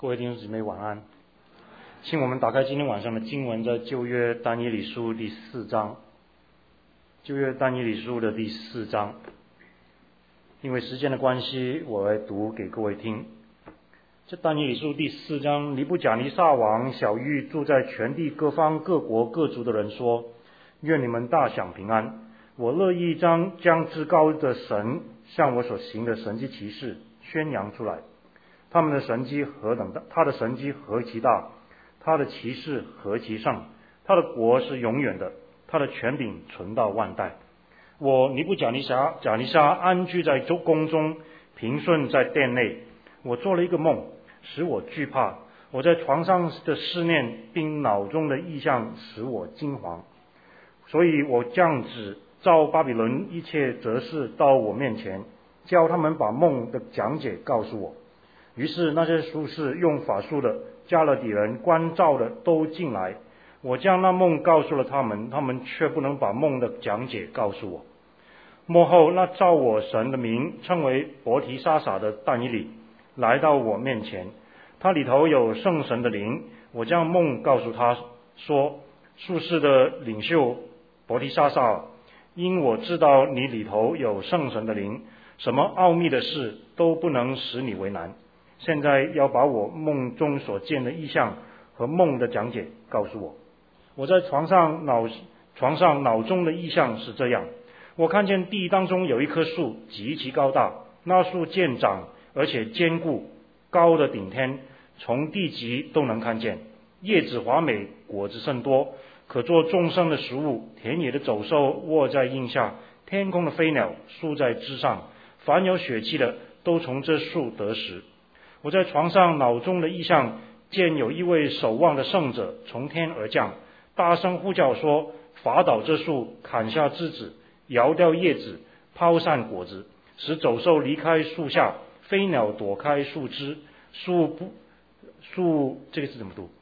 各位弟兄姊妹晚安，请我们打开今天晚上的经文，在旧约但以理书第4章。旧约但以理书的第4章，因为时间的关系，我来读给各位听。这但以理书第4章，尼布甲尼撒王晓谕住在全地各方各国各族的人说：愿你们大享平安。我乐意将至高的神向我所行的神迹奇事宣扬出来。他的神迹何其大，他的奇事何其盛，他的国是永远的，他的权柄存到万代。我尼布甲尼撒安居在宫中，平顺在殿内。我做了一个梦，使我惧怕。我在床上的思念，并脑中的意象，使我惊惶。所以我降旨召巴比伦一切哲士到我面前，教他们把梦的讲解告诉我。于是那些术士用法术的、加勒底人、观兆的都进来，我将那梦告诉了他们，他们却不能把梦的讲解告诉我。末后，那照我神的名称为伯提沙撒的但以理来到我面前，他里头有圣神的灵。我将梦告诉他说：术士的领袖伯提沙撒，因我知道你里头有圣神的灵，什么奥秘的事都不能使你为难。现在要把我梦中所见的异象和梦的讲解告诉我。我在床上脑中的异象是这样：我看见地当中有一棵树极其高大，那树渐长而且坚固，高的顶天，从地极都能看见。叶子华美，果子甚多，可做众生的食物。田野的走兽卧在荫下，天空的飞鸟宿在枝上，凡有血气的都从这树得食。我在床上脑中的异象，见有一位守望的圣者从天而降，大声呼叫说：伐倒这树，砍下枝子，摇掉叶子，抛散果子，使走兽离开树下，飞鸟躲开树枝。这个字怎么读？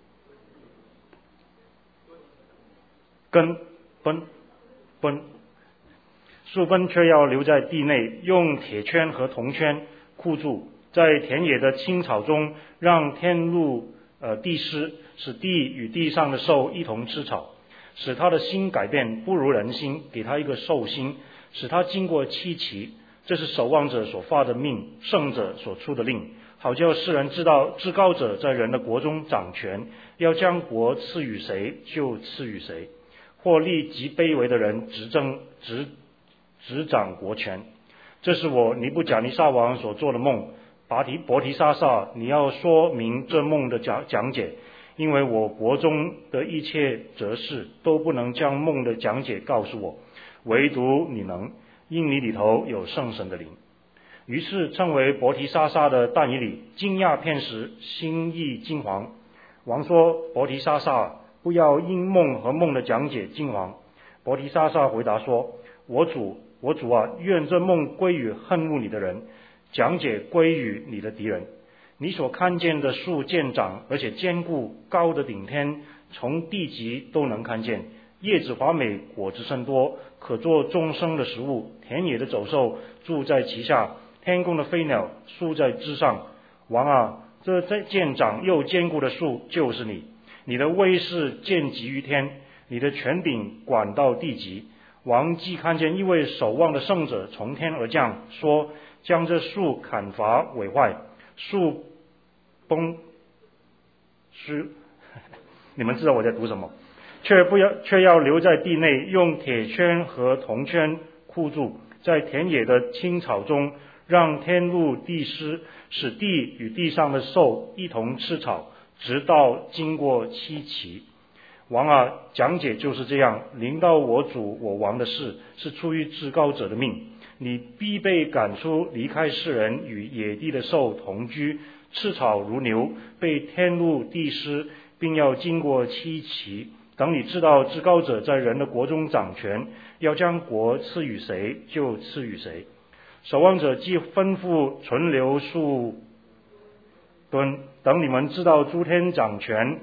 树根却要留在地内，用铁圈和铜圈箍住，在田野的青草中，让天露地湿，使地与地上的兽一同吃草，使他的心改变，不如人心，给他一个兽心，使他经过7期。这是守望者所发的命，圣者所出的令，好叫世人知道至高者在人的国中掌权，要将国赐予谁就赐予谁，或立极卑微的人执掌国权。这是我尼布甲尼撒王所做的梦。伯提沙撒，你要说明这梦的讲解，因为我国中的一切哲士都不能将梦的讲解告诉我，唯独你能，因你里头有圣神的灵。于是称为伯提沙撒的但以理惊讶片时，心意惊惶。王说：伯提沙撒，不要因梦和梦的讲解惊惶。伯提沙撒回答说：我主啊，愿这梦归于恨恶你的人，讲解归于你的敌人。你所看见的树渐长，而且坚固，高的顶天，从地极都能看见。叶子华美，果子甚多，可做众生的食物。田野的走兽住在其下，天空的飞鸟宿在枝上。王啊，这渐长又坚固的树就是你，你的威势见及于天，你的权柄管到地极。王既看见一位守望的圣者从天而降，说：将这树砍伐毁坏，树崩是你们知道我在读什么，却要留在地内，用铁圈和铜圈箍住，在田野的青草中，让天露地湿，使地与地上的兽一同吃草，直到经过7期。王啊，讲解就是这样，临到我主我王的事，是出于至高者的命。你必被赶出，离开世人，与野地的兽同居，吃草如牛，被天露地湿，并要经过7期。等你知道至高者在人的国中掌权，要将国赐予谁就赐予谁。守望者既吩咐存留数吨，等你们知道诸天掌权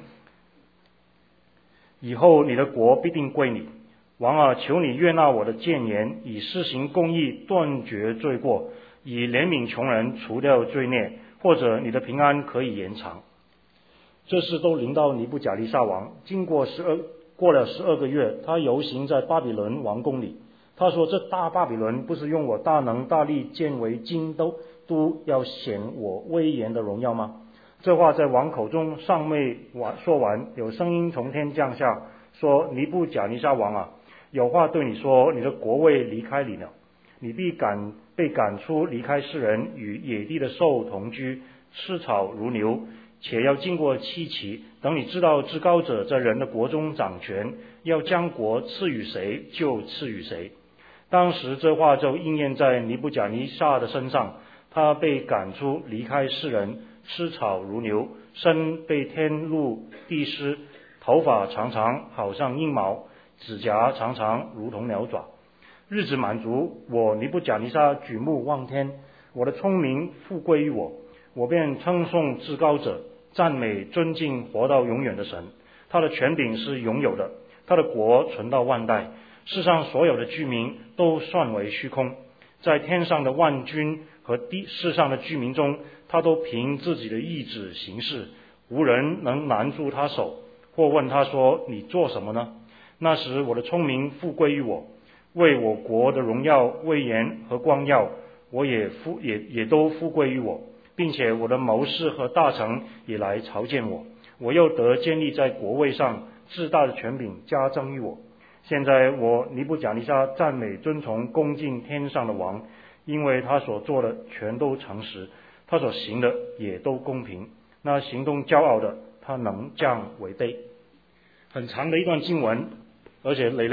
以后，你的国必定归你。王啊，求你悦纳我的谏言，以施行公义，断绝罪过，以怜悯穷人，除掉罪孽，或者你的平安可以延长。 这事都临到尼布甲尼撒王。过了12个月，他游行在巴比伦王宫里。他说：这大巴比伦不是用我大能大力建为京都要显我威严的荣耀吗？这话在王口中尚未说完，有声音从天降下，说：尼布甲尼撒王啊，有话对你说，你的国位离开你了，你必被赶出，离开世人，与野地的兽同居，吃草如牛，且要经过7期。等你知道至高者在人的国中掌权，要将国赐予谁就赐予谁。当时这话就应验在尼布甲尼撒的身上，他被赶出，离开世人，吃草如牛，身被天露地湿，头发长长好像鹰毛，指甲长长如同鸟爪。日子满足，我尼布甲尼撒举目望天，我的聪明复归于我，我便称颂至高者，赞美尊敬活到永远的神。他的权柄是永有的，他的国存到万代。世上所有的居民都算为虚空，在天上的万军和世上的居民中，他都凭自己的意志行事，无人能拦住他手，或问他说：你做什么呢？那时我的聪明复归于我，为我国的荣耀、威严和光耀，我也都复归于我，并且我的谋士和大臣也来朝见我，我又得建立在国位上，至大的权柄加增于我。现在我尼布甲尼撒赞美尊崇恭敬天上的王，因为他所做的全都诚实，他所行的也都公平。那行动骄傲的，他能降为卑。很长的一段经文，而且累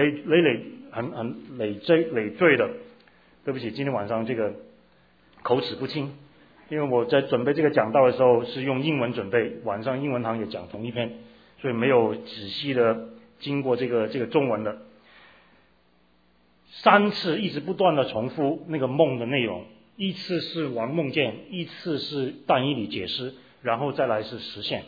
赘的。对不起，今天晚上这个口齿不清，因为我在准备这个讲道的时候是用英文准备，晚上英文堂也讲同一篇，所以没有仔细的经过这个中文的。3次一直不断的重复那个梦的内容，一次是王梦见，一次是但以理解释，然后再来是实现。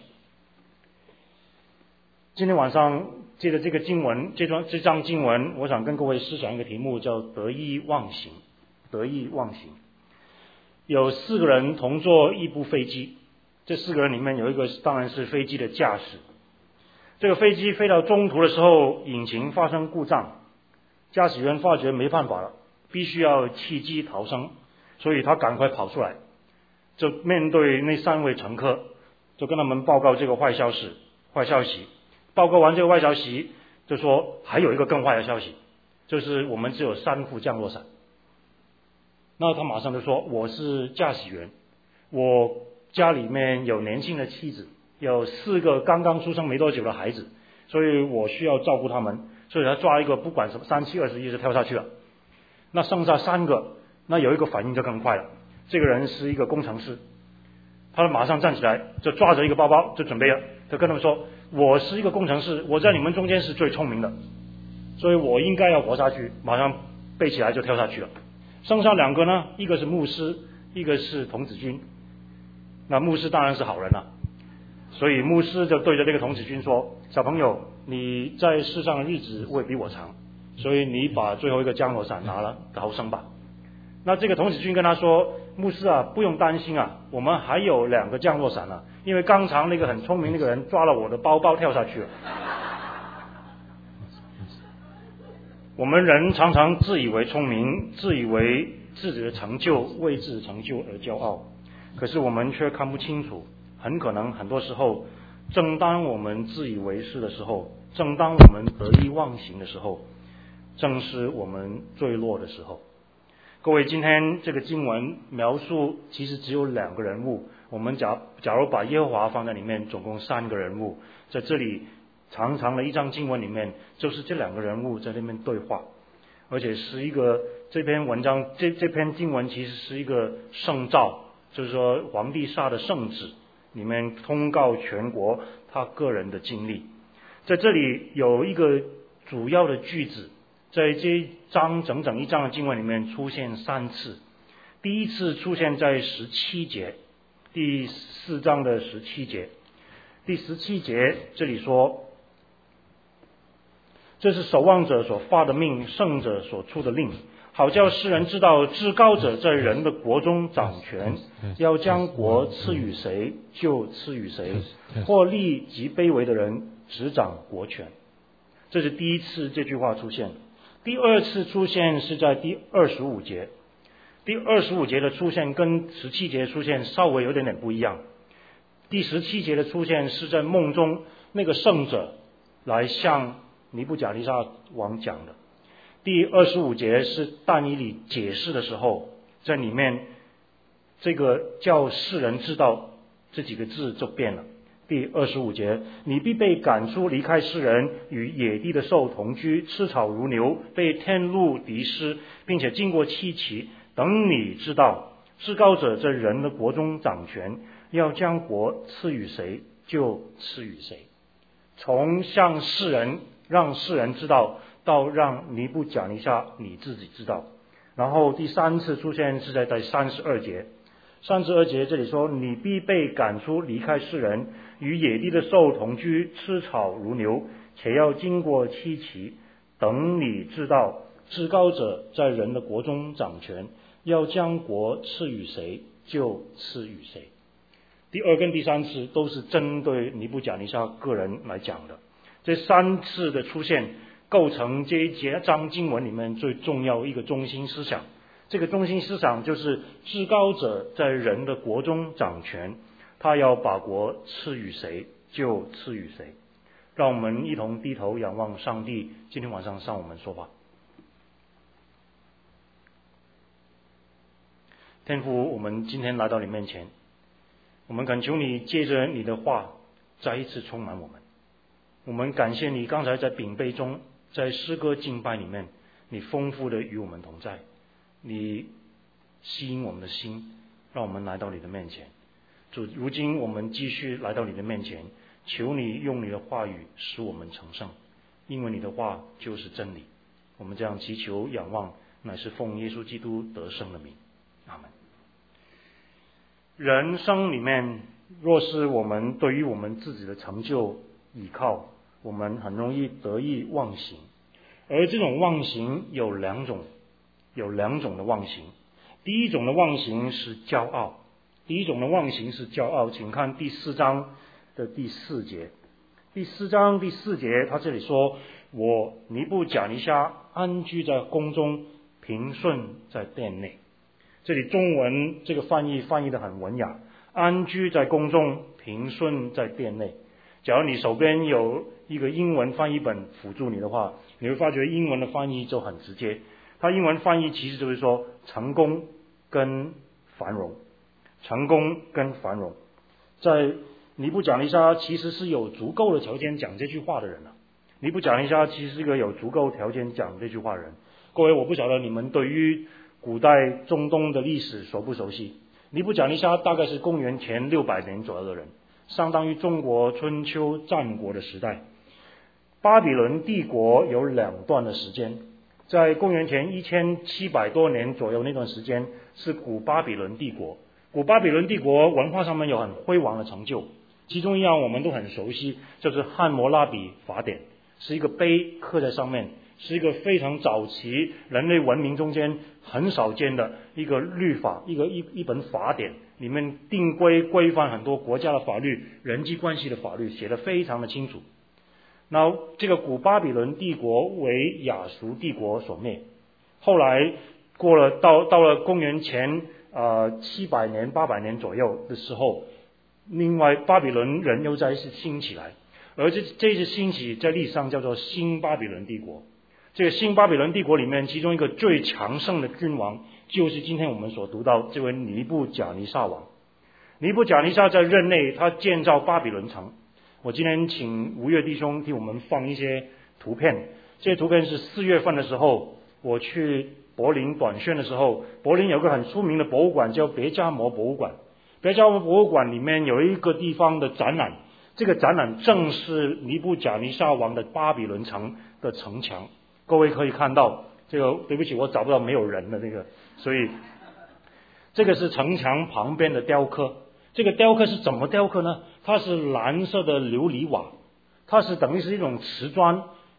今天晚上借着这个经文，这章经文，我想跟各位思想一个题目，叫得意忘形。得意忘形。有4个人同坐一部飞机，这4个人里面有一个当然是飞机的驾驶。这个飞机飞到中途的时候，引擎发生故障，驾驶员发觉没办法了，必须要弃机逃生，所以他赶快跑出来，就面对那3位乘客，就跟他们报告这个坏消息。报告完这个坏消息，就说还有一个更坏的消息，就是我们只有3副降落伞。那他马上就说：我是驾驶员，我家里面有年轻的妻子，有4个刚刚出生没多久的孩子，所以我需要照顾他们，所以他抓一个不管什么3、7、21就跳下去了。那剩下3个，那有一个反应就更快了，这个人是一个工程师，他马上站起来，就抓着一个包包就准备了，就跟他们说：我是一个工程师，我在你们中间是最聪明的，所以我应该要活下去，马上背起来就跳下去了。剩下2个呢，一个是牧师，一个是童子军。那牧师当然是好人了，所以牧师就对着这个童子军说：小朋友，你在世上的日子会比我长，所以你把最后一个降落伞拿了逃生吧。那这个童子军跟他说：牧师啊，不用担心啊，我们还有2个降落伞啊，因为刚才那个很聪明那个人抓了我的包包跳下去了。我们人常常自以为聪明，自以为自己的成就，为自己的成就而骄傲，可是我们却看不清楚，很可能很多时候，正当我们自以为是的时候，正当我们得意忘形的时候，正是我们坠落的时候。各位，今天这个经文描述其实只有2个人物，我们假如把耶和华放在里面，总共3个人物，在这里长长的一章经文里面，就是这2个人物在那边对话，而且是一个这篇文章这篇经文其实是一个圣诏，就是说皇帝下的圣旨，里面通告全国他个人的经历。在这里有一个主要的句子，在这一章整整一章的经文里面出现3次。第一次出现在17节，第4章的17节。第17节这里说：这是守望者所发的命，圣者所出的令， 好叫世人知道至高者在人的国中掌权，要将国赐予谁就赐予谁，或立极卑微的人执掌国权。这是第一次这句话出现。第二次出现是在第25节。第25节的出现跟17节出现稍微有点不一样。第17节的出现是在梦中那个圣者来向尼布甲尼撒王讲的。第25节是但以理解释的时候，在里面这个叫世人知道这几个字就变了。第25节，你必被赶出离开世人，与野地的兽同居，吃草如牛，被天路敌失，并且经过七期，等你知道至高者在人的国中掌权，要将国赐予谁就赐予谁。从向世人让世人知道到让尼布甲尼撒你自己知道。然后第三次出现是在第32节。32节这里说，你必被赶出离开世人，与野地的兽同居，吃草如牛，且要经过七期，等你知道至高者在人的国中掌权，要将国赐予谁就赐予谁。第二跟第三次都是针对尼布甲尼撒个人来讲的。这三次的出现构成这一节章经文里面最重要一个中心思想。这个中心思想就是至高者在人的国中掌权，他要把国赐予谁就赐予谁。让我们一同低头仰望上帝，今天晚上向我们说话。天父，我们今天来到你面前，我们恳求你借着你的话再一次充满我们。我们感谢你刚才在饼杯中，在诗歌敬拜里面，你丰富的与我们同在，你吸引我们的心，让我们来到你的面前。主，如今我们继续来到你的面前，求你用你的话语使我们成圣，因为你的话就是真理。我们这样祈求仰望，乃是奉耶稣基督得胜的名。阿们。人生里面，若是我们对于我们自己的成就倚靠，我们很容易得意忘形。而这种忘形有两种的忘形。第一种的忘形是骄傲，请看第4章的第4节。第4章第4节，他这里说，我尼布甲尼撒安居在宫中，平顺在殿内。这里中文这个翻译得很文雅，安居在宫中，平顺在殿内。假如你手边有一个英文翻译本辅助你的话，你会发觉英文的翻译就很直接。它英文翻译其实就是说成功跟繁荣，在尼布甲尼撒其实是有足够的条件讲这句话的人啊。尼布甲尼撒其实是一个有足够条件讲这句话的人。各位，我不晓得你们对于古代中东的历史熟不熟悉？尼布甲尼撒大概是公元前600年左右的人，相当于中国春秋战国的时代。巴比伦帝国有2段的时间，在公元前1700多年左右那段时间是古巴比伦帝国。古巴比伦帝国文化上面有很辉煌的成就，其中一样我们都很熟悉，就是汉谟拉比法典，是一个碑刻在上面，是一个非常早期人类文明中间很少见的一个律法，一本法典，里面规范很多国家的法律、人际关系的法律，写得非常的清楚。那这个古巴比伦帝国为亚述帝国所灭，后来到了公元前700年800年左右的时候，另外巴比伦人又再一次兴起来，而这次兴起在历史上叫做新巴比伦帝国。这个新巴比伦帝国里面，其中一个最强盛的君王，就是今天我们所读到这位尼布甲尼撒王。尼布甲尼撒在任内，他建造巴比伦城。我今天请吴越弟兄替我们放一些图片，这些图片是4月份的时候，我去柏林短宣的时候，柏林有个很出名的博物馆叫别加摩博物馆。别加摩博物馆里面有一个地方的展览，这个展览正是尼布甲尼撒王的巴比伦城的城墙。各位可以看到，这个对不起，我找不到没有人的那个，所以这个是城墙旁边的雕刻。这个雕刻是怎么雕刻呢？它是蓝色的琉璃瓦，它是等于是一种瓷砖，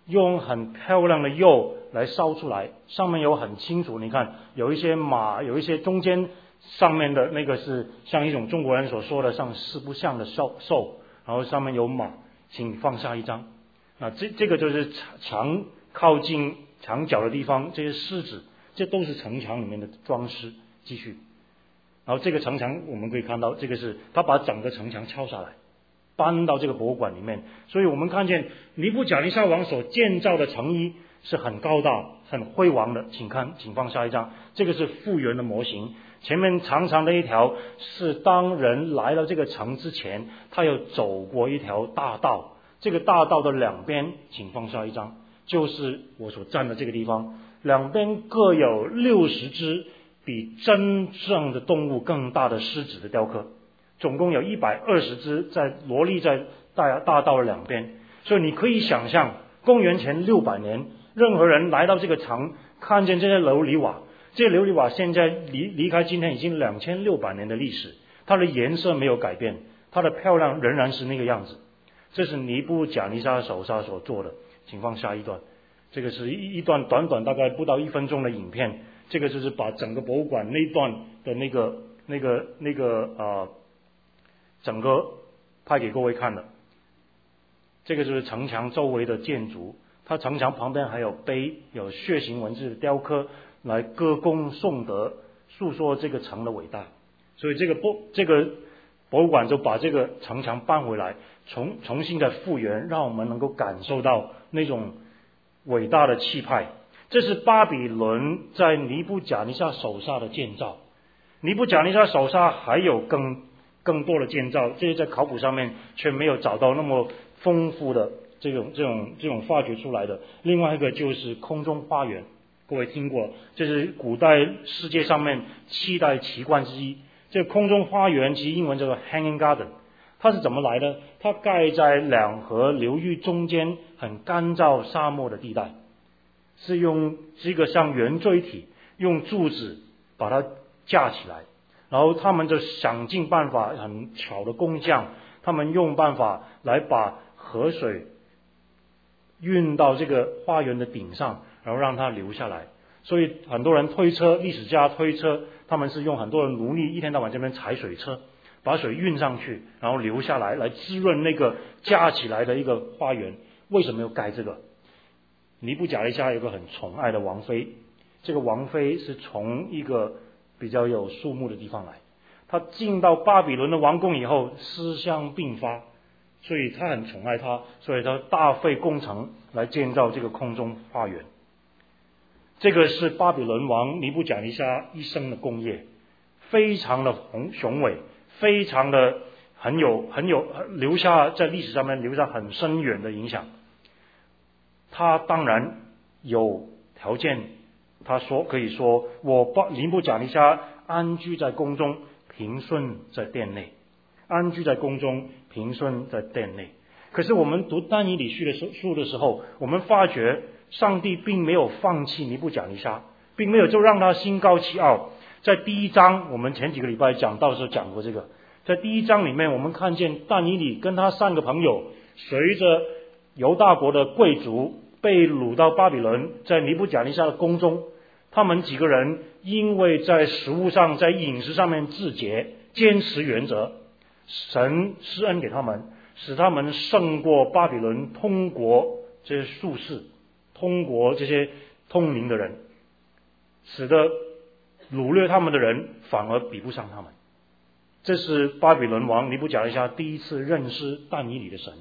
用很漂亮的釉来烧出来，上面有很清楚，你看有一些马，有一些中间上面的那个是像一种中国人所说的像四不像的兽，然后上面有马，请放下一张。那这个就是墙靠近墙角的地方，这些狮子，这都是城墙里面的装饰。继续，然后这个城墙我们可以看到，这个是他把整个城墙敲下来，搬到这个博物馆里面。所以我们看见尼布甲尼撒王所建造的城邑是很高大、很辉煌的。请放下一张，这个是复原的模型。前面长长的一条是当人来到这个城之前，他要走过一条大道。这个大道的两边，请放下一张，就是我所站的这个地方，两边各有60只比真正的动物更大的狮子的雕刻，总共有120只在罗列在大道的两边。所以你可以想象，公元前600年，任何人来到这个城，看见这些琉璃瓦，这些琉璃瓦现在离开今天已经2600年的历史，它的颜色没有改变，它的漂亮仍然是那个样子。这是尼布甲尼撒手下所做的。请放下一段，这个是一段短大概不到1分钟的影片。这个就是把整个博物馆那一段的那个整个拍给各位看的。这个就是城墙周围的建筑，它城墙旁边还有碑，有楔形文字的雕刻，来歌功颂德，诉说这个城的伟大。所以这个博物馆就把这个城墙搬回来，重新的复原，让我们能够感受到那种伟大的气派。这是巴比伦在尼布甲尼撒手下的建造。尼布甲尼撒手下还有更多的建造，这些在考古上面却没有找到那么丰富的这种发掘出来的。另外一个就是空中花园，各位听过，这是古代世界上面7大奇观之一。这个空中花园其实英文叫做 Hanging Garden， 它是怎么来的？它盖在两河流域中间很干燥沙漠的地带，是用这个像圆锥体，用柱子把它架起来，然后他们就想尽办法，很巧的工匠，他们用办法来把河水运到这个花园的顶上，然后让它流下来。所以很多人推车，历史家推车，他们是用很多的奴隶一天到晚这边踩水车，把水运上去，然后流下来，来滋润那个架起来的一个花园。为什么要盖这个？尼布甲尼撒有个很宠爱的王妃，这个王妃是从一个比较有树木的地方来，她进到巴比伦的王宫以后，思乡病发，所以她很宠爱她，所以她大费工程来建造这个空中花园。这个是巴比伦王尼布甲尼撒一生的功业，非常的雄伟，非常的很有留下在历史上面留下很深远的影响。他当然有条件，他可以说尼布甲尼撒安居在宫中，平顺在殿内，安居在宫中，平顺在殿内。可是我们读但以理书的时候，我们发觉上帝并没有放弃尼布甲尼撒，并没有就让他心高气傲。在第1章，我们前几个礼拜讲到的时候讲过这个，在第1章里面，我们看见但以理跟他3个朋友随着犹大国的贵族被掳到巴比伦，在尼布甲尼撒的宫中，他们几个人因为在食物上，在饮食上面自洁，坚持原则，神施恩给他们，使他们胜过巴比伦通国这些术士，通国这些通灵的人，使得掳掠他们的人反而比不上他们。这是巴比伦王尼布甲尼撒第一次认识但以理的神。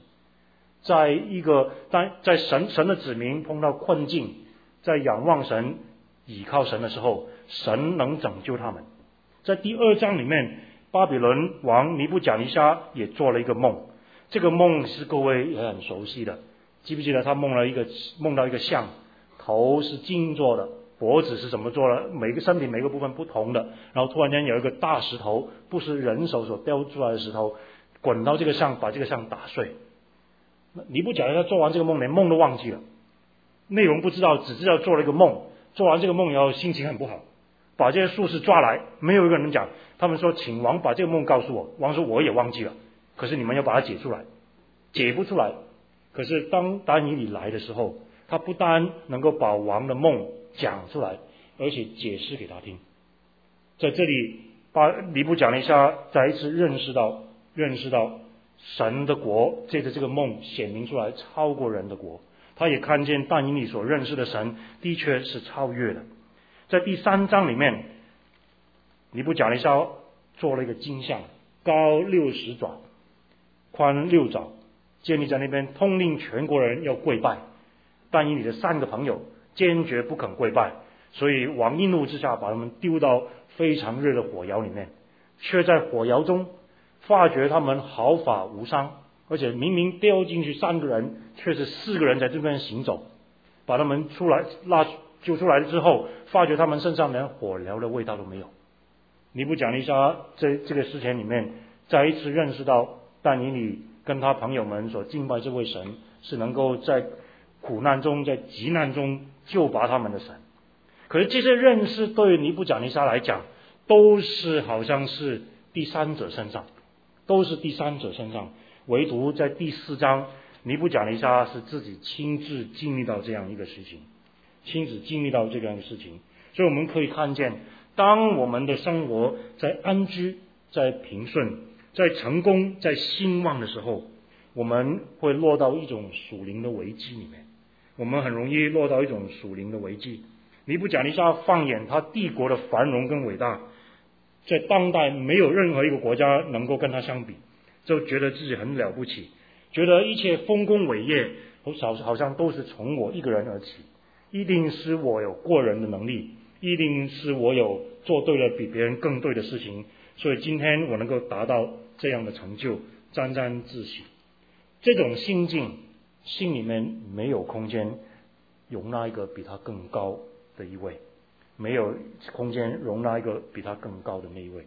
在神的子民碰到困境，在仰望神倚靠神的时候，神能拯救他们。在第2章里面，巴比伦王尼布甲尼撒也做了一个梦，这个梦是各位也很熟悉的。记不记得他梦到一个像，头是金做的，脖子是怎么做的，身体每个部分不同的，然后突然间有一个大石头，不是人手所雕出来的石头，滚到这个像，把这个像打碎。尼布甲尼撒做完这个梦，连梦都忘记了，内容不知道，只知道做了一个梦。做完这个梦以后心情很不好，把这些术士抓来，没有一个人讲。他们说请王把这个梦告诉我。王说我也忘记了，可是你们要把它解出来，解不出来。可是当但以理来的时候， 他不单能够把王的梦讲出来，而且解释给他听。在这里，尼布甲尼撒再一次认识到神的国借着这个梦显明出来超过人的国。他也看见但以理所认识的神的确是超越的。在第3章里面，尼布甲尼撒做了一个金像，高60肘，宽6肘，建立在那边，通令全国人要跪拜。但以理的3个朋友坚决不肯跪拜，所以王一怒之下把他们丢到非常热的火窑里面，却在火窑中发觉他们毫发无伤，而且明明掉进去3个人，却是4个人在这边行走。把他们救出来之后，发觉他们身上连火燎的味道都没有。尼布甲尼撒在这个事情里面再一次认识到但以理跟他朋友们所敬拜这位神是能够在苦难中在急难中救拔他们的神。可是这些认识对尼布甲尼撒来讲都是好像是第三者身上，唯独在第4章尼布甲尼撒是自己亲自经历到这样一个事情。所以我们可以看见，当我们的生活在安居、在平顺、在成功、在兴旺的时候，我们会落到一种属灵的危机里面。我们很容易落到一种属灵的危机。尼布甲尼撒放眼他帝国的繁荣跟伟大，在当代没有任何一个国家能够跟他相比，就觉得自己很了不起，觉得一切丰功伟业好像都是从我一个人而起，一定是我有过人的能力，一定是我有做对了比别人更对的事情，所以今天我能够达到这样的成就，沾沾自喜。这种心境，心里面没有空间容纳一个比他更高的一位，没有空间容纳一个比他更高的那一位。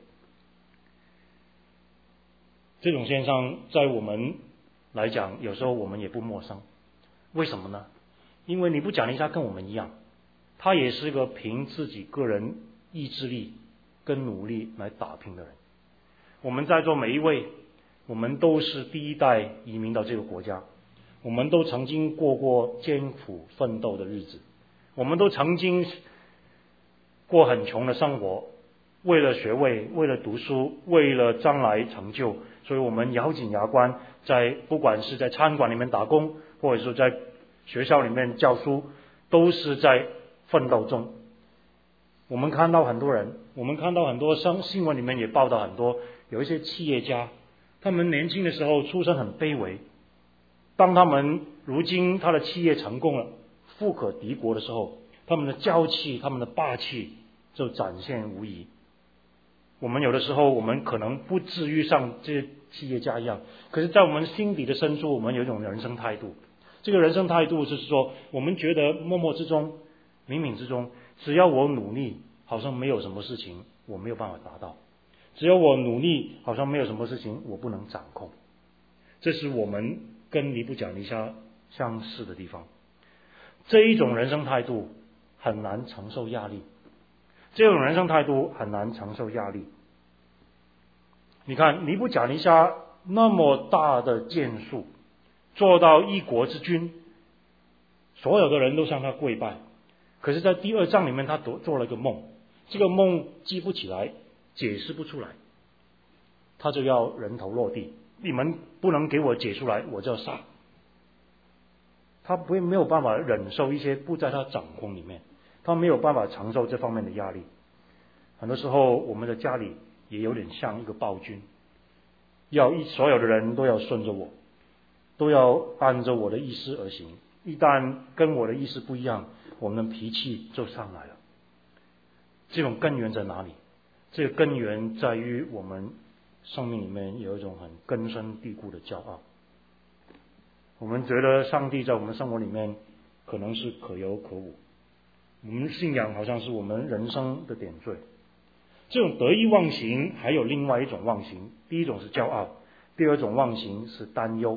这种现象在我们来讲，有时候我们也不陌生。为什么呢？因为尼布甲尼撒跟我们一样，他也是个凭自己个人意志力跟努力来打拼的人。我们在座每一位，我们都是第一代移民到这个国家，我们都曾经过艰苦奋斗的日子，我们都曾经过很穷的生活，为了学位，为了读书，为了将来成就，所以我们咬紧牙关，不管是在餐馆里面打工，或者说在学校里面教书，都是在奋斗中。我们看到很多新闻里面也报道很多，有一些企业家，他们年轻的时候出身很卑微，当他们如今他的企业成功了，富可敌国的时候，他们的娇气，他们的霸气就展现无遗。我们有的时候我们可能不至于像这些企业家一样，可是在我们心底的深处，我们有一种人生态度。这个人生态度就是说，我们觉得默默之中、冥冥之中，只要我努力，好像没有什么事情我没有办法达到；只要我努力，好像没有什么事情我不能掌控。这是我们跟尼布甲尼撒相似的地方。这一种人生态度很难承受压力，你看尼布甲尼撒那么大的建树，做到一国之君，所有的人都向他跪拜。可是在第2章里面，他做了一个梦，这个梦记不起来，解释不出来，他就要人头落地，你们不能给我解出来，我就要杀。他没有办法忍受一些不在他掌控里面，他没有办法承受这方面的压力。很多时候我们的家里也有点像一个暴君，所有的人都要顺着我，都要按着我的意思而行，一旦跟我的意思不一样，我们的脾气就上来了。这种根源在哪里？这个根源在于我们生命里面有一种很根深蒂固的骄傲。我们觉得上帝在我们生活里面可能是可有可无，我们信仰好像是我们人生的点缀。这种得意忘形还有另外一种忘形，第一种是骄傲，第二种忘形是担忧。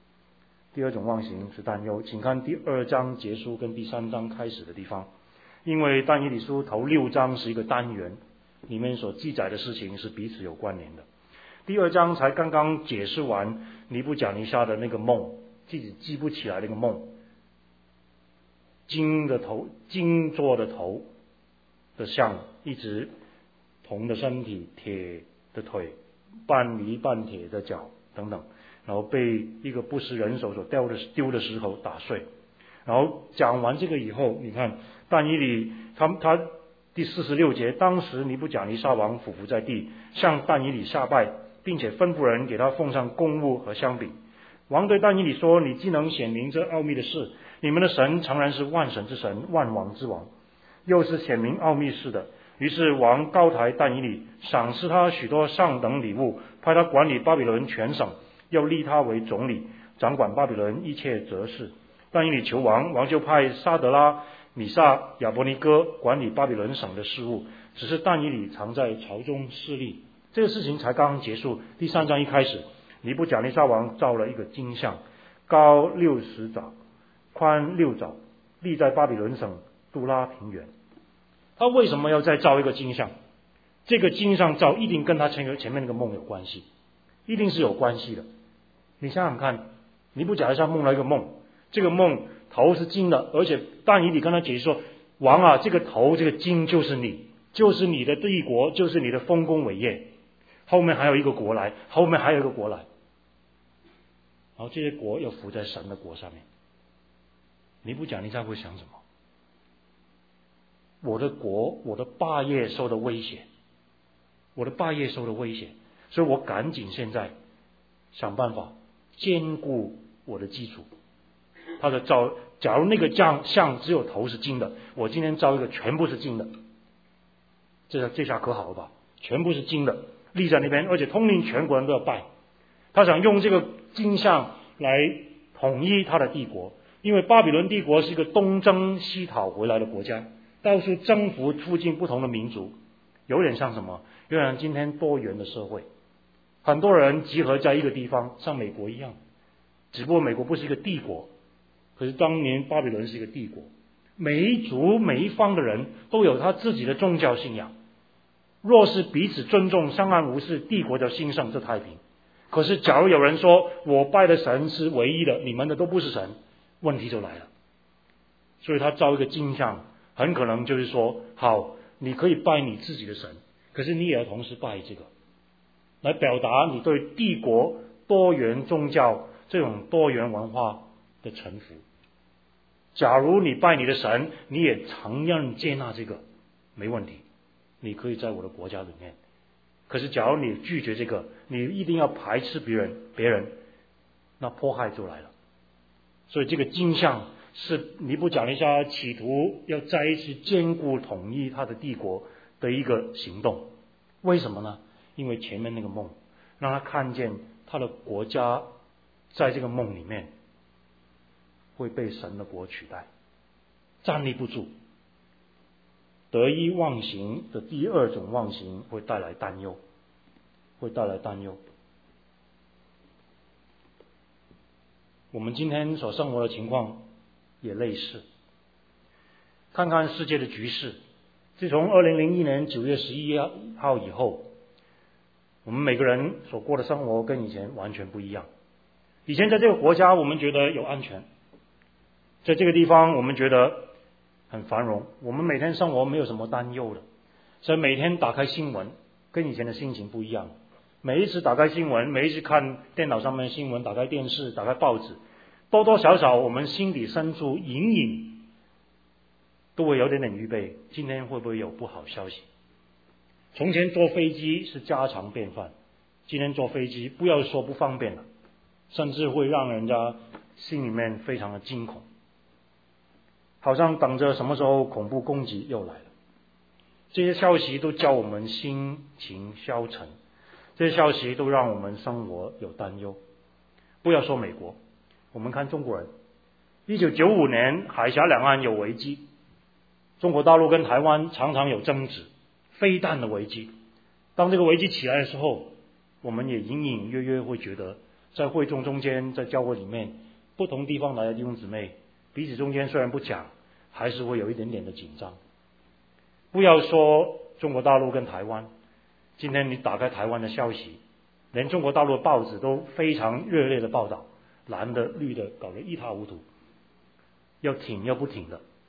请看第2章结束跟第3章开始的地方。因为但以理书头6章是一个单元，里面所记载的事情是彼此有关联的。第2章才刚刚解释完尼布甲尼撒的那个梦，自己记不起来那个梦， 金做的头的像，一直铜的身体，铁的腿，半泥半铁的脚等等，然后被一个不识人手所丢的石头打碎。然后讲完这个以后，你看但以理他第46节，当时尼布甲尼撒王俯伏在地，向但以理下拜，并且吩咐人给他奉上供物和香饼。王对但以理说：你既能显明这奥秘的事，你们的神诚然是万神之神，万王之王，又是显明奥秘事的。于是王高抬但以理，赏赐他许多上等礼物，派他管理巴比伦全省，又立他为总理，掌管巴比伦一切责事。但以理求王，王就派沙德拉、米萨、亚伯尼哥管理巴比伦省的事务，只是但以理常在朝中侍立。这个事情才刚刚结束。第3章一开始，尼布甲尼撒王造了一个金像，高60肘，宽6肘，立在巴比伦省杜拉平原。他为什么要再造一个金像？这个金像造一定跟他前面那个梦有关系，一定是有关系的。你想想看，尼布甲尼撒梦了一个梦，这个梦头是金的，而且但以理跟他解释说：王啊，这个头这个金就是你，就是你的帝国，就是你的丰功伟业。后面还有一个国来，后面还有一个国来，然后这些国要服在神的国上面。尼布甲尼撒会想什么？我的国，我的霸业受到威胁，我的霸业受到威胁，所以我赶紧现在想办法坚固我的基础。他的假如那个像只有头是金的，我今天造一个全部是金的，这下可好了吧？全部是金的，立在那边，而且统领全国人都要拜。他想用这个金像来统一他的帝国，因为巴比伦帝国是一个东征西讨回来的国家，到处征服附近不同的民族，有点像什么？有点像今天多元的社会，很多人集合在一个地方，像美国一样，只不过美国不是一个帝国，可是当年巴比伦是一个帝国，每一族每一方的人都有他自己的宗教信仰，若是彼此尊重，相安无事，帝国就兴盛，就太平。可是假如有人说我拜的神是唯一的，你们的都不是神，问题就来了。所以他造一个金像，很可能就是说，好，你可以拜你自己的神，可是你也要同时拜这个，来表达你对帝国多元宗教这种多元文化的臣服。假如你拜你的神，你也承认接纳这个，没问题，你可以在我的国家里面。可是假如你拒绝这个，你一定要排斥别人，那迫害就来了。所以这个金像是尼布甲尼撒企图要再一次坚固统一他的帝国的一个行动。为什么呢？因为前面那个梦让他看见他的国家在这个梦里面会被神的国取代，站立不住。得意忘形的第二种忘形会带来担忧，我们今天所生活的情况也类似。看看世界的局势，自从2001年9月11号以后，我们每个人所过的生活跟以前完全不一样。以前在这个国家我们觉得有安全，在这个地方我们觉得很繁荣，我们每天生活没有什么担忧的，所以每天打开新闻跟以前的心情不一样。每一次打开新闻，每一次看电脑上面的新闻，打开电视，打开报纸，多多少少我们心底深处隐隐都会有点预备，今天会不会有不好消息。从前坐飞机是家常便饭，今天坐飞机不要说不方便了，甚至会让人家心里面非常的惊恐，好像等着什么时候恐怖攻击又来了。这些消息都叫我们心情消沉，这些消息都让我们生活有担忧。不要说美国，我们看中国人，1995年海峡两岸有危机，中国大陆跟台湾常常有争执，飞弹的危机。当这个危机起来的时候，我们也隐隐约约会觉得，在会众中间，在教会里面，不同地方来的弟兄姊妹彼此中间虽然不讲，还是会有一点点的紧张。不要说中国大陆跟台湾，今天你打开台湾的消息，连中国大陆的报纸都非常热烈的报道，蓝的绿的搞得一塌糊涂，要挺要不挺的，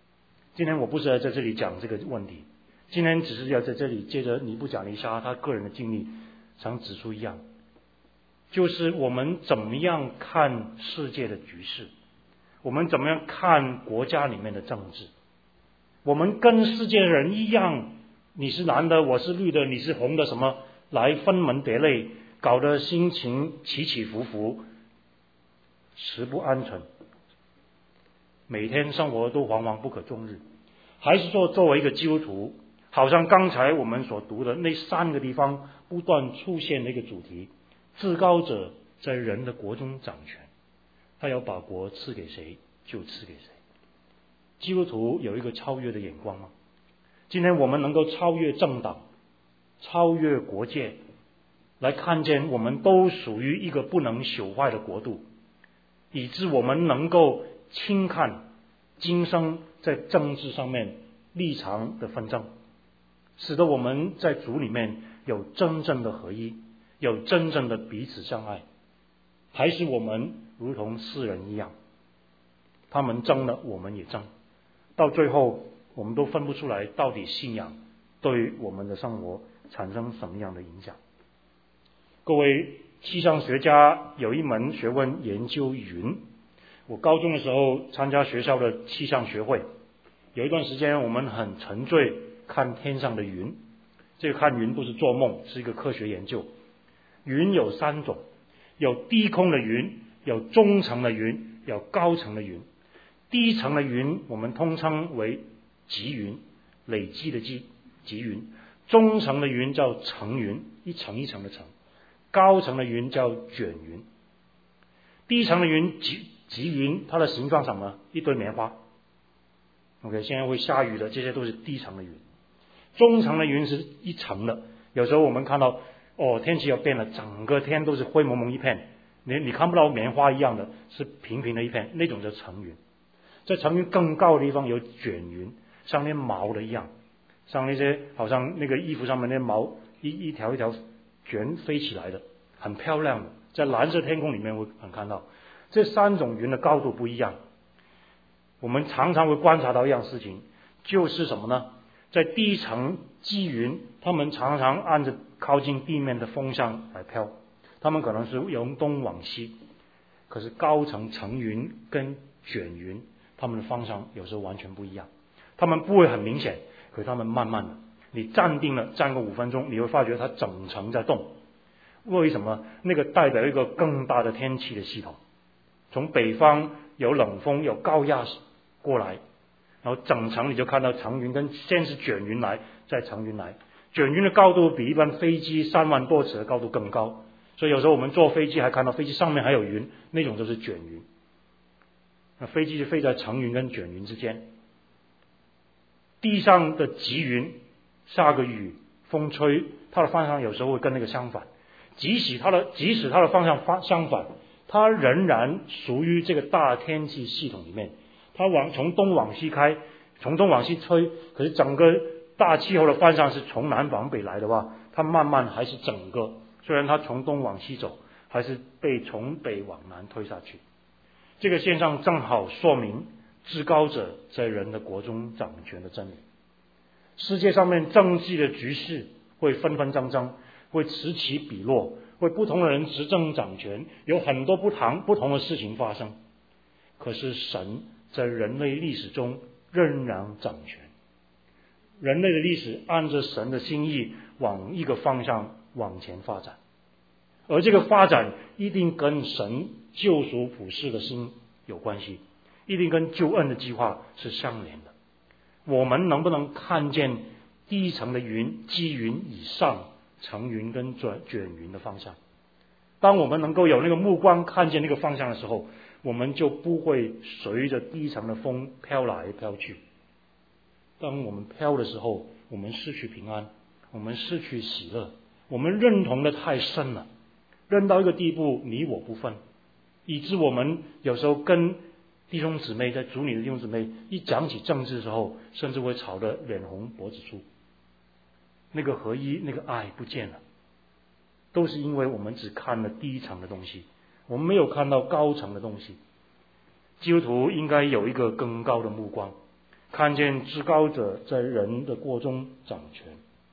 今天我不是在这里讲这个问题，今天只是要在这里接着尼布甲尼撒他个人的经历，想指出一样，就是我们怎么样看世界的局势，我们怎么样看国家里面的政治。我们跟世界人一样，你是蓝的，我是绿的，你是红的，什么来分门别类，搞得心情起起伏伏，时不安存，每天生活都惶惶不可终日。还是说作为一个基督徒，好像刚才我们所读的那3个地方不断出现的一个主题，至高者在人的国中掌权，他要把国赐给谁就赐给谁。基督徒有一个超越的眼光吗？今天我们能够超越政党，超越国界，来看见我们都属于一个不能朽坏的国度，以致我们能够轻看今生在政治上面立场的纷争，使得我们在主里面有真正的合一，有真正的彼此相爱。还是我们如同世人一样，他们争了我们也争，到最后我们都分不出来到底信仰对我们的生活产生什么样的影响。各位气象学家有一门学问研究云，我高中的时候参加学校的气象学会，有一段时间我们很沉醉看天上的云。这个看云不是做梦，是一个科学研究。云有3种，有低空的云，有中层的云，有高层的云。低层的云我们通称为积云，累积的积云。中层的云叫层云，一层一层的层。高层的云叫卷云。低层的云积云，它的形状什么？一堆棉花。OK， 现在会下雨的，这些都是低层的云。中层的云是一层的，有时候我们看到天气要变了，整个天都是灰蒙蒙一片，你看不到棉花一样的，是平平的一片，那种叫层云。在层云更高的地方有卷云，像那毛的一样，像那些好像那个衣服上面那毛一条一条卷飞起来的，很漂亮的，在蓝色天空里面会很看到。这3种云的高度不一样。我们常常会观察到一样事情，就是什么呢？在低层积云，它们常常按着靠近地面的风向来飘，它们可能是由东往西。可是高层层云跟卷云，它们的方向有时候完全不一样，它们不会很明显，可是它们慢慢的，你站定了，站个5分钟，你会发觉它整层在动。为什么？那个代表一个更大的天气的系统，从北方有冷风有高压过来，然后整层你就看到层云跟先是卷云来，再层云来。卷云的高度比一般飞机3万多尺的高度更高，所以有时候我们坐飞机还看到飞机上面还有云，那种就是卷云。那飞机就飞在层云跟卷云之间。地上的积云，下个雨风吹，它的方向有时候会跟那个相反。即使它的方向相反，它仍然属于这个大天气系统里面。它从东往西开，从东往西吹，可是整个大气候的方向是从南往北来的话，它慢慢还是整个，虽然它从东往西走，还是被从北往南推下去。这个现象正好说明至高者在人的国中掌权的真理。世界上面政治的局势会纷纷争争，会此起彼落，会不同的人执政掌权，有很多不同的事情发生。可是神在人类历史中仍然掌权，人类的历史按着神的心意往一个方向往前发展，而这个发展一定跟神救赎普世的心有关系，一定跟救恩的计划是相连的。我们能不能看见第一层的云积云以上层云跟卷云的方向？当我们能够有那个目光看见那个方向的时候，我们就不会随着低层的风飘来飘去。当我们飘的时候，我们失去平安，我们失去喜乐，我们认同的太深了，认到一个地步你我不分，以致我们有时候跟弟兄姊妹在主里的弟兄姊妹一讲起政治的时候，甚至会吵得脸红脖子粗，那个合一那个爱不见了，都是因为我们只看了第一层的东西，我们没有看到高层的东西。基督徒应该有一个更高的目光， 看见至高者在人的国中掌权。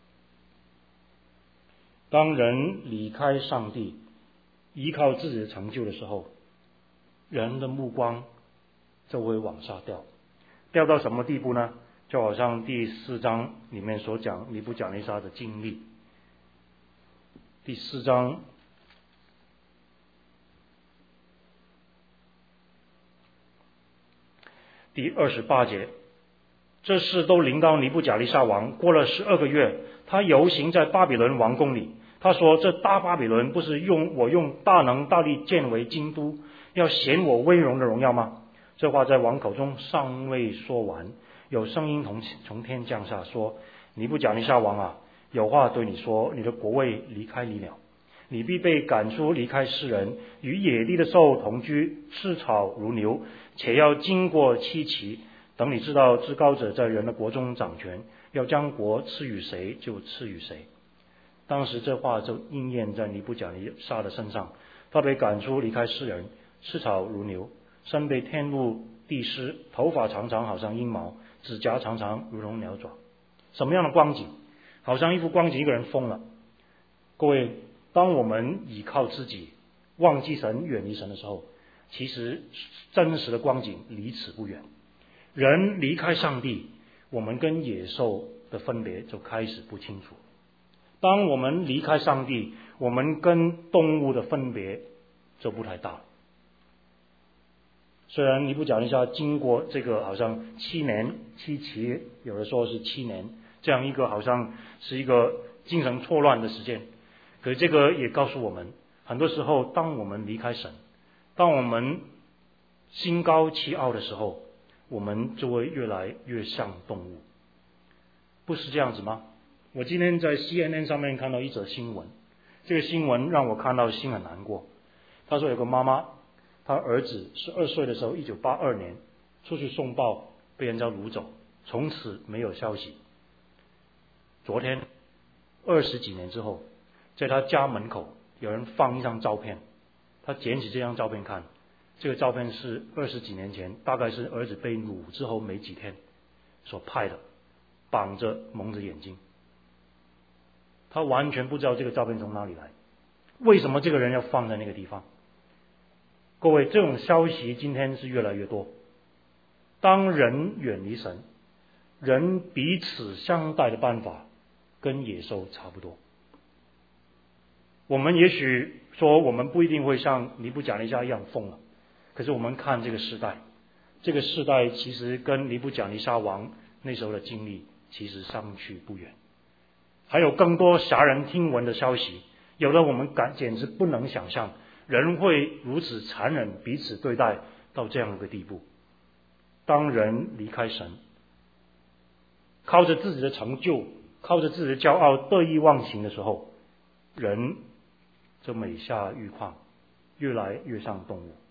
当人离开上帝，依靠自己的成就的时候，人的目光就会往下掉，掉到什么地步呢？就好像第4章里面所讲尼布甲尼撒的经历。第4章第28节，这事都临到尼布甲尼撒王。过了12个月，他游行在巴比伦王宫里。他说：这大巴比伦不是我用大能大力建为京都，要显我威荣的荣耀吗？这话在王口中尚未说完，有声音从天降下说：尼布甲尼撒王啊，有话对你说，你的国位离开你了，你必被赶出离开世人，与野地的兽同居，吃草如牛，且要经过7期，等你知道至高者在人的国中掌权，要将国赐予谁就赐予谁。当时这话就应验在尼布甲尼撒的身上，他被赶出离开世人，吃草如牛，身被天露地湿，头发长长好像鹰毛，指甲长长如同鸟爪。什么样的光景？好像一幅光景，一个人疯了。各位，当我们倚靠自己，忘记神，远离神的时候，其实真实的光景离此不远。人离开上帝，我们跟野兽的分别就开始不清楚。当我们离开上帝，我们跟动物的分别就不太大了。虽然尼布甲尼撒经过这个好像7年7期，有的说是7年，这样一个好像是一个精神错乱的时间，可是这个也告诉我们，很多时候当我们离开神，当我们心高气傲的时候，我们就会越来越像动物，不是这样子吗？我今天在 CNN 上面看到一则新闻，这个新闻让我看到心很难过。他说有个妈妈，他儿子12岁的时候1982年出去送报，被人家掳走，从此没有消息。昨天20几年之后，在他家门口有人放一张照片，他捡起这张照片看，这个照片是20几年前，大概是儿子被掳之后没几天所拍的，绑着蒙着眼睛。他完全不知道这个照片从哪里来，为什么这个人要放在那个地方？各位，这种消息今天是越来越多。当人远离神，人彼此相待的办法跟野兽差不多。我们也许说我们不一定会像尼布甲尼撒一样疯了，可是我们看这个时代，这个时代其实跟尼布甲尼撒王那时候的经历其实相去不远，还有更多骇人听闻的消息，有的我们简直不能想象，人会如此残忍彼此对待到这样一个地步。当人离开神，靠着自己的成就，靠着自己的骄傲得意忘形的时候，人就每下愈况，越来越像动物。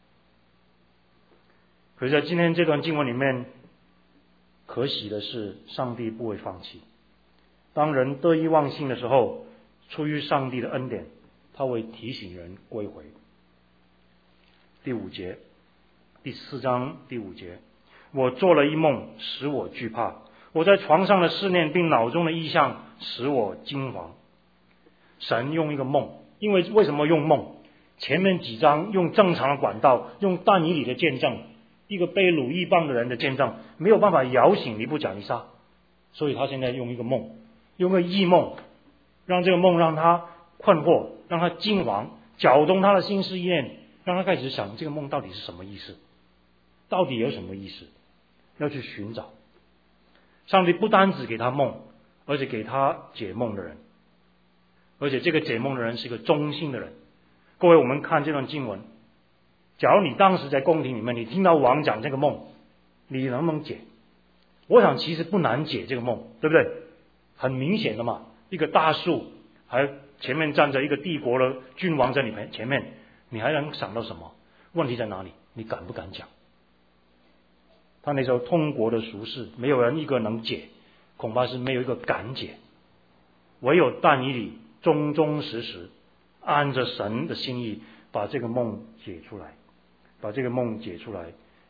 可是在今天这段经文里面，可喜的是上帝不会放弃。当人得意忘形的时候，出于上帝的恩典，他会提醒人归回。第5节，第4章第5节，我做了一梦，使我惧怕，我在床上的思念并脑中的意象使我惊惶。神用一个梦，因为为什么用梦？前面几章用正常的管道，用但以理的见证，一个被掳异邦的人的见证，没有办法摇醒尼布甲尼撒，所以他现在用一个梦，用个异梦，让这个梦让他困惑，让他惊惶，搅动他的心思意念，让他开始想这个梦到底是什么意思，到底有什么意思，要去寻找。上帝不单只给他梦，而且给他解梦的人，而且这个解梦的人是一个忠心的人。各位，我们看这段经文，假如你当时在宫廷里面，你听到王讲这个梦，你能不能解？我想其实不难解这个梦，对不对？很明显的嘛，一个大树，还前面站着一个帝国的君王在你前面，你还能想到什么？问题在哪里？你敢不敢讲？他那时候通国的俗事，没有人一个能解，恐怕是没有一个敢解，唯有但以理忠忠实实按着神的心意把这个梦解出来，把这个梦解出来，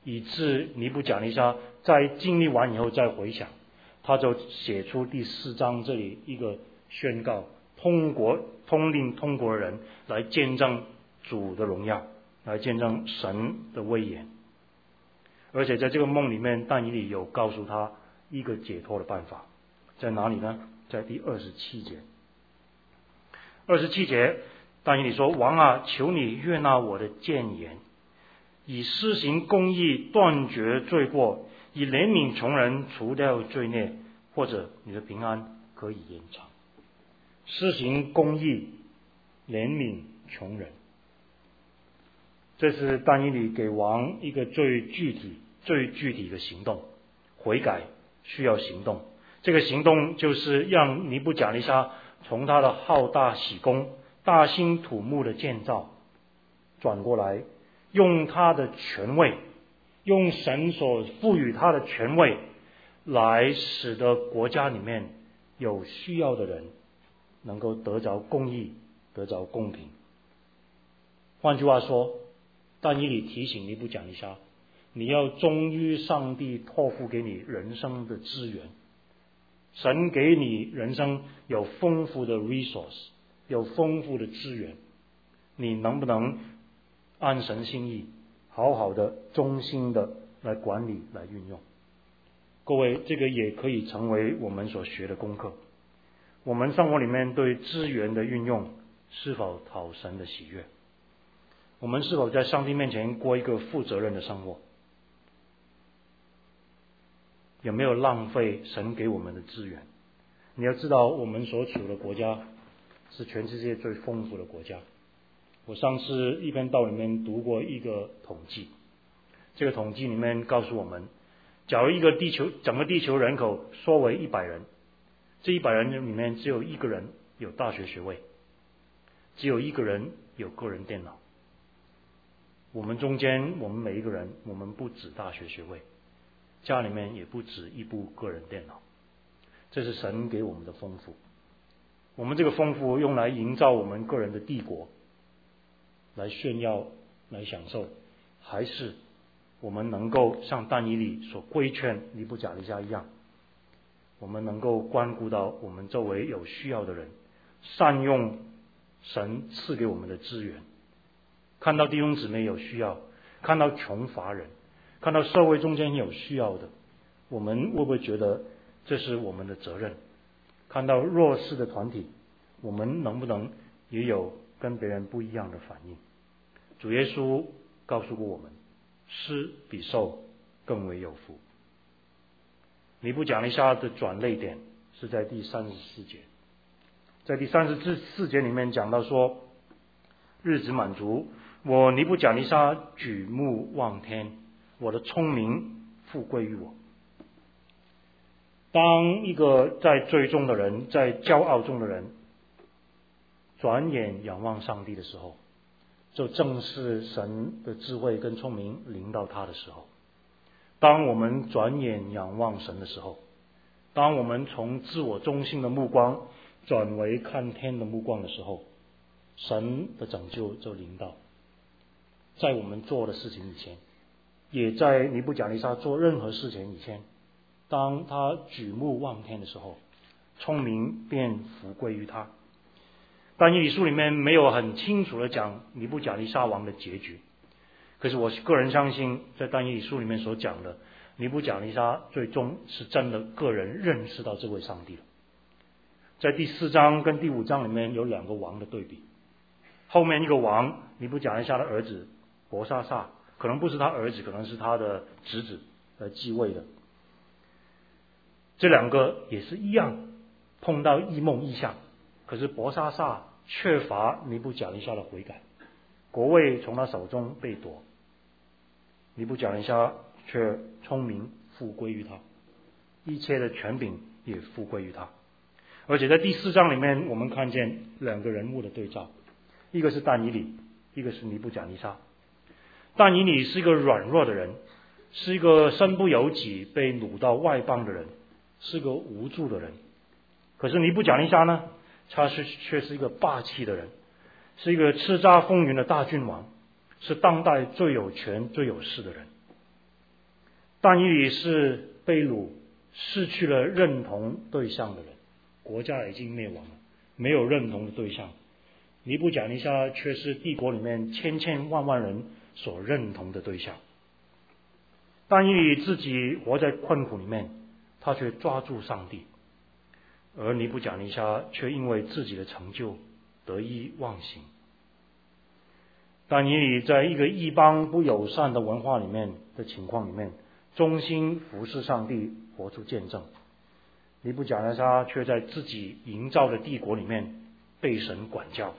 以致尼布甲尼撒在经历完以后再回想，他就写出第4章这里一个宣告，通令通国人来见证主的荣耀，来见证神的威严。而且在这个梦里面，但以理有告诉他一个解脱的办法，在哪里呢？在第27节。27节，但以理说：王啊，求你悦纳我的谏言，以施行公义断绝罪过，以怜悯穷人除掉罪孽，或者你的平安可以延长。施行公义，怜悯穷人，这是但以理给王一个最具体的行动。悔改需要行动，这个行动就是让尼布甲尼撒从他的好大喜功、大兴土木的建造转过来，用他的权位，用神所赋予他的权位，来使得国家里面有需要的人能够得着公义，得着公平。换句话说，但以理提醒尼布甲尼撒，你要忠于上帝托付给你人生的资源。神给你人生有丰富的 resource， 有丰富的资源，你能不能按神心意好好的忠心的来管理，来运用？各位，这个也可以成为我们所学的功课。我们生活里面对资源的运用是否讨神的喜悦？我们是否在上帝面前过一个负责任的生活？有没有浪费神给我们的资源？你要知道，我们所处的国家是全世界最丰富的国家。我上次一篇道里面读过一个统计，这个统计里面告诉我们，假如整个地球人口缩为100人，这100人里面只有1个人有大学学位，只有1个人有个人电脑。我们中间，我们每一个人，我们不止大学学位，家里面也不止一部个人电脑。这是神给我们的丰富。我们这个丰富用来营造我们个人的帝国，来炫耀，来享受，还是我们能够像但以理所规劝尼布甲尼撒一样，我们能够关顾到我们周围有需要的人，善用神赐给我们的资源，看到弟兄姊妹有需要，看到穷乏人，看到社会中间有需要的，我们会不会觉得这是我们的责任？看到弱势的团体，我们能不能也有跟别人不一样的反应？主耶稣告诉过我们，施比受更为有福。尼布甲尼撒的转捩点是在第34节，在第34节里面讲到说，日子满足，我尼布甲尼撒举目望天，我的聪明复归于我。当一个在罪中的人，在骄傲中的人转眼仰望上帝的时候，就正是神的智慧跟聪明临到他的时候。当我们转眼仰望神的时候，当我们从自我中心的目光转为看天的目光的时候，神的拯救就临到。在我们做的事情以前，也在尼布甲尼撒做任何事情以前，当他举目望天的时候，聪明便福归于他。但以理书里面没有很清楚的讲尼布甲尼撒王的结局，可是我个人相信，在但以理书里面所讲的，尼布甲尼撒最终是真的个人认识到这位上帝了。在第4章跟第5章里面有2个王的对比，后面一个王尼布甲尼撒的儿子伯沙撒，可能不是他儿子，可能是他的侄子继位的。这2个也是一样，碰到异梦异象，可是伯沙撒缺乏尼布甲尼撒的悔改，国位从他手中被夺，尼布甲尼撒却聪明复归于他，一切的权柄也复归于他。而且在第4章里面，我们看见2个人物的对照，一个是但以理，一个是尼布甲尼撒。但以理是一个软弱的人，是一个身不由己被掳到外邦的人，是个无助的人。可是尼布甲尼撒呢，他却是一个霸气的人，是一个叱咤风云的大君王，是当代最有权最有势的人。 但以理是被掳，失去了认同对象的人，国家已经灭亡了，没有认同的对象。尼布甲尼撒却是帝国里面千千万万人所认同的对象。但以理自己活在困苦里面，他却抓住上帝，而尼布甲尼撒却因为自己的成就得意忘形。但以理在一个异邦不友善的文化里面的情况里面，忠心服侍上帝，活出见证。尼布甲尼撒却在自己营造的帝国里面被神管教。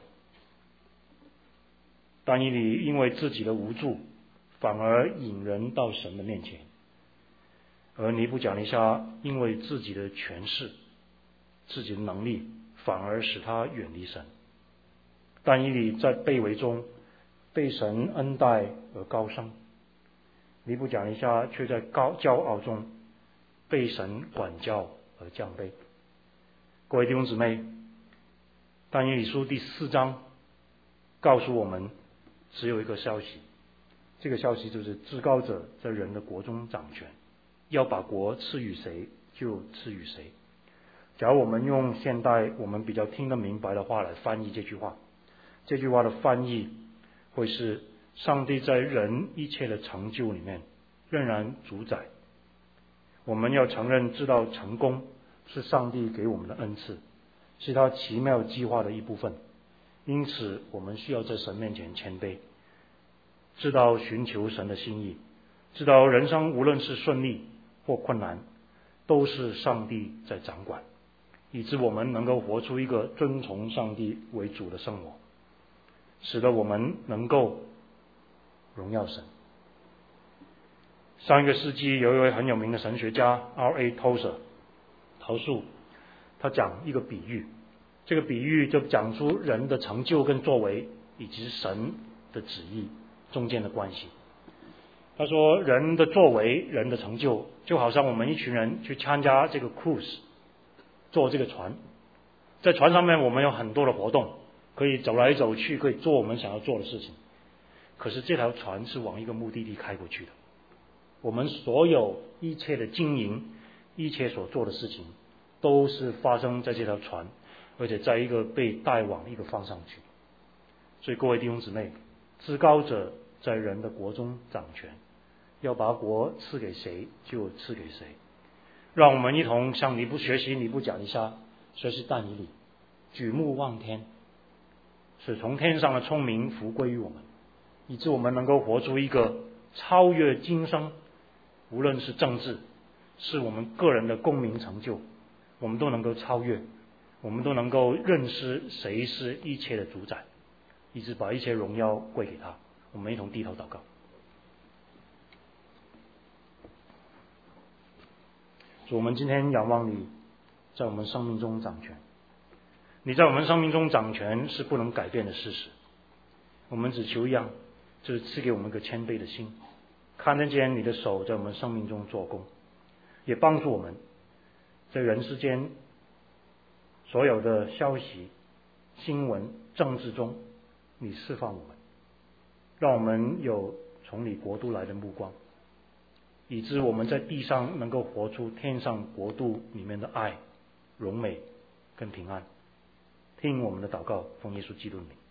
但以理因为自己的无助，反而引人到神的面前，而尼布甲尼撒因为自己的权势、自己的能力，反而使他远离神。但以理在卑微中被神恩待而高升，尼布甲尼撒却在骄傲中被神管教而降卑。各位弟兄姊妹，但以理书第4章告诉我们只有一个消息，这个消息就是至高者在人的国中掌权，要把国赐予谁就赐予谁。假如我们用现代我们比较听得明白的话来翻译这句话，这句话的翻译会是上帝在人一切的成就里面仍然主宰。我们要承认知道成功是上帝给我们的恩赐，是他奇妙计划的一部分，因此我们需要在神面前谦卑，知道寻求神的心意，知道人生无论是顺利或困难，都是上帝在掌管，以致我们能够活出一个遵从上帝为主的生活，使得我们能够荣耀神。上一个世纪有一位很有名的神学家 R.A. Tozer 陶素，他讲一个比喻，这个比喻就讲出人的成就跟作为以及神的旨意中间的关系。他说人的作为，人的成就，就好像我们一群人去参加这个 cruise， 坐这个船，在船上面我们有很多的活动，可以走来走去，可以做我们想要做的事情。可是这条船是往一个目的地开过去的，我们所有一切的经营，一切所做的事情，都是发生在这条船，而且在一个被带往一个方向去。所以各位弟兄姊妹，至高者在人的国中掌权，要把国赐给谁就赐给谁。让我们一同向学习尼布甲尼撒，学习但以理，举目望天，使从天上的聪明福归于我们，以致我们能够活出一个超越今生，无论是政治，是我们个人的功名成就，我们都能够超越，我们都能够认识谁是一切的主宰，以致把一切荣耀归给他。我们一同低头祷告。主，我们今天仰望你在我们生命中掌权，你在我们生命中掌权是不能改变的事实。我们只求一样，就是赐给我们一个谦卑的心，看得见你的手在我们生命中做工，也帮助我们在人世间所有的消息、新闻、政治中，你释放我们，让我们有从你国度来的目光，以致我们在地上能够活出天上国度里面的爱、荣美跟平安。听我们的祷告，奉耶稣基督的名。